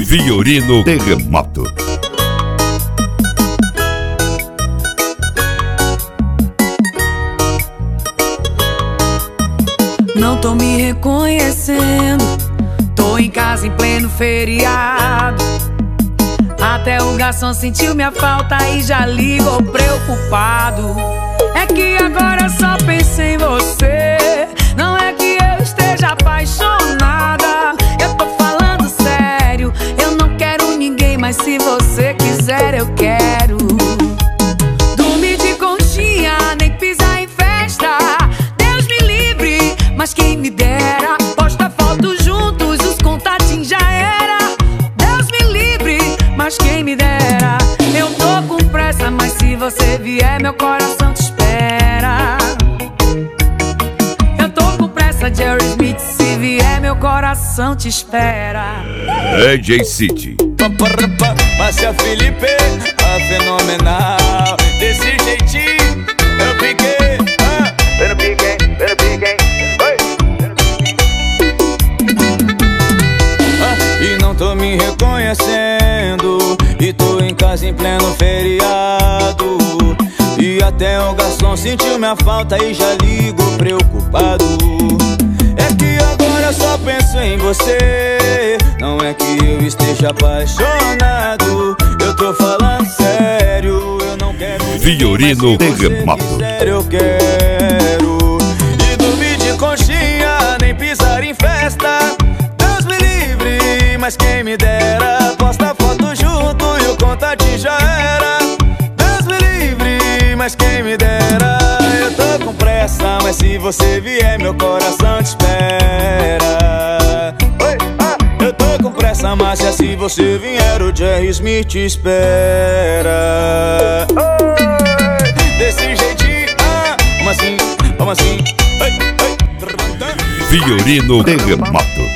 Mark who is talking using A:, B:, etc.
A: Fiorino Terremoto.
B: Não tô me reconhecendo, tô em casa em pleno feriado. Até o garçom sentiu minha falta e já ligou preocupado. É que agora só penso em você, não é que eu esteja apaixonada. Eu tô falando sério, eu não quero ninguém, mas se você quiser eu quero. Dormir de conchinha, nem pisar em festa, Deus me livre, mas quem me dera. Posta foto juntos, os contatinhos já era. Deus me livre, mas quem me dera. Eu tô com pressa, mas se você vier meu coração te espera. Eu tô com pressa, Jerry Smith, se vier meu coração te espera.
A: DJ City.
C: Márcia Felipe, a fenomenal. Desse jeitinho eu piquei, eu piquei. E não tô me reconhecendo, e tô em casa em pleno feriado. E até o garçom sentiu minha falta e já ligou preocupado. É que agora só penso em você, não é que eu esteja apaixonado. Eu tô falando sério, eu não quero
A: Fiorino Terremoto.
C: Sério, eu quero. E dormir de conchinha, nem pisar em festa, Deus me livre, mas quem me dera. Posta foto junto e o contatinho já era. Deus me livre, mas quem me dera. Eu tô com pressa, mas se você vier meu coração te espera. Eu tô com pressa, Márcia, se você vier o Jerry Smith te espera. Desse jeitinho, vamos assim.
A: Fiorino Terremoto.